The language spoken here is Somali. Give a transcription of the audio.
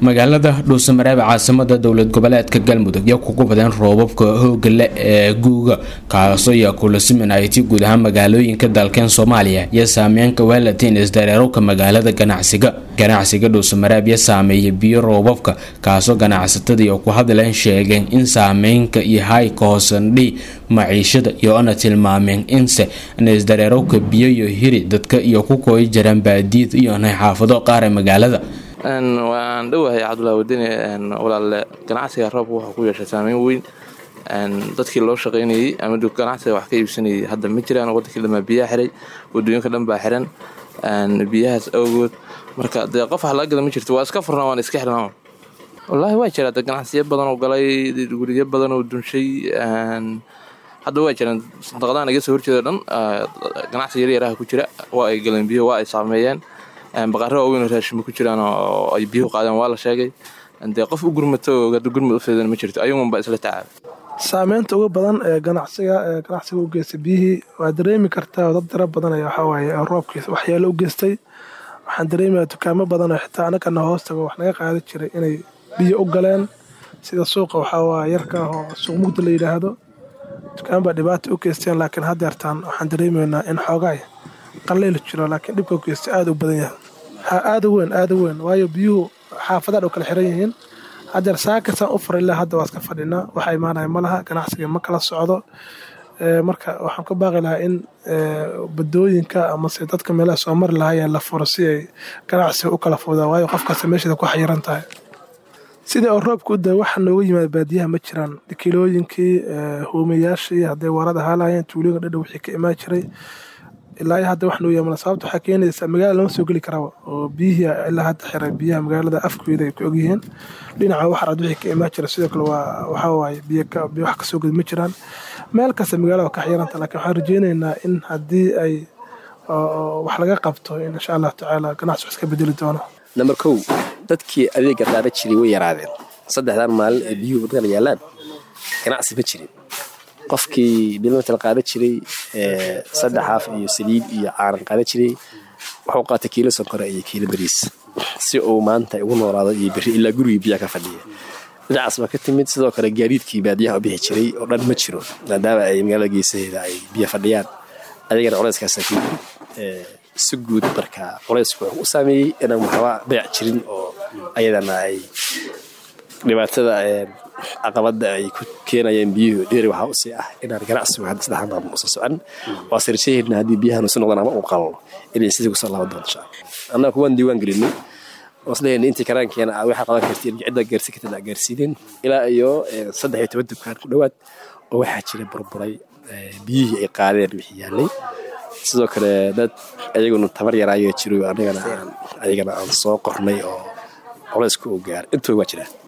magaalada Dhuusamareeb caasimada dowlad goboleedka Galmudug iyo kugu badan roobabka hooga leh ee guuga kaasoo ya kula simanaytii guud ahaan magaalooyinka dalkan Soomaaliya iyo saameynta weelatiin isdareerowka magaalada ganacsiga Dhuusamareeb iyo saameeyay biyo roobabka kaasoo ganacsatada iyo ku hadleen sheegeen in saameynta iyo hay koosandhi maciishada iyo ana tilmaameen inse isdareerowka biyo iyo hiri dadka iyo ku kooy jiraan baadiid iyo xaafado qaar ee magaalada waan dhawahay Cabdullaahi Wadani walaal ganacsiga roobku wuxuu ku yeeshay saameyn weyn dadkii loo shaqeynayay ama ganacsiga wax ka iibsanayay hadda ma jiraan wadankii dhammaan biyaha xiray wadooyinka dhan baa xiran biyahaas awgood marka qof wax laga gada ma jirto waa iska furnaa waan iska xirnaa wallahi waa jira ganacsiyo badan oo galay guriyo badan oo dunshay hadda waa jiraan sanadqadaan iga soo horjeeda dhan ganacsiga yar ku jira waa ay galeen biyo waa ay saameeyeen baqarro weyn raashin ku jiraan oo ay biyo qaadaan waa la sheegay qof u gurmato gurmad u feedan ma jirto ayuun ba isla tacaab saameynta ugu badan ee ganacsiga u geystay biyihii waa dareemi kartaa dad tiro badan ayaa waxa waaye roobkiisa waxyaalo u geystay waxaan dareemayaa dukaamo badan oo xitaa anagana hoostaga wax naga qaadi jiray inay biyo u galeen sida suuqa waxaa waa yarka oo suuq mugdi la yidhaahdo dukaan baa dhibaato u geysteen laakiin haddeertaan waxaan dareemaynaa in xoogaay qallayl jiro laakiin dhibka u geystay aad u badan yahay aad u weyn waayo biyuhu xaafadaha kala xiran yihiin haddeer saakasaan u furay ilaa hadda waa iska fadhinaa waxa imaanaya ma laha ganacsiga ma kala socdo marka waxaan ka baaqi lahaa in badooyinka amase dadka meelaha soo mari lahaayeen la furo si ay ganacsiga u kala fududaan waayo qof kasta meesheeda ku xayiran tahay sidii oo roobka u daa waxa nooga yimaada baadiyaha ma jiraan kiilooyinkii huumayaashii hadday warada haalaayeen tuulooyinka dhadhow wixii ka imaan jiray ilaa hadda wax noo yaamana sababta waxaa keenaysa magaalada lama soo geli karaba oo biyihii ilaa hadda xiray biyaha magaalada afkeeda ay ku ogyihiin dhinaca waxarad wixii ka imaan jira sidoo kale waxaa waaye biyo wax ka soo gedi ma jiraan meel kasta magaalada waa ka xiyaranta laakiin waxaan rajaynaynaa in haddii ay wax laga qabto insha allah tacaala ganacsi wax iska bedeli doono number 1 dadkii adeega qaada jiray way yaraadeen saddexdan maalin ee biyuhu wadada yaalaan ganacsi ma jirin qofkii bilmeetal qaada jiray saddex haaf iyo saliid iyo caaran qaada jiray wuxuu qaatay kiilo sonkor iyo kiilo bariis si uu maanta ugu noolaado iyo bari ilaa guriga biyo ka fadhiya dhinacaas ma ka timid sidoo kale gaadiidkii baadiyaha u bixi jiray oo dhan ma jiro maadaama ay magaalada geesaheeda ay biyo fadhiyaan adigana culayskaas si guud marka culaysku wuxuu u saameeyey inaan waxba beec jirin oo ayadana ay dhibaatada caqabada ay ku keenayeen biyuhu dheeri waxa u sii ah inaan ganacsigu hadda saddex maalmood soo socon waa sirshayna haddii biyahan soo noqdaan ama u qallo inay sidii ku soo laaban doonto annagu waan diiwaan gelinay wasleeyeen intii karaankeena waxa qaban kartiin cidda gaarsi kartaa gaarsiideen ilaa iyo 13 dukaan ku dhawaad oo waxa jira burburay biyihii ay qaadeen wixii yaalay sidoo kale dad ayaguna tabar yaraayo jiro anagana aan soo qornay oo culaysku u gaar intuu waa jira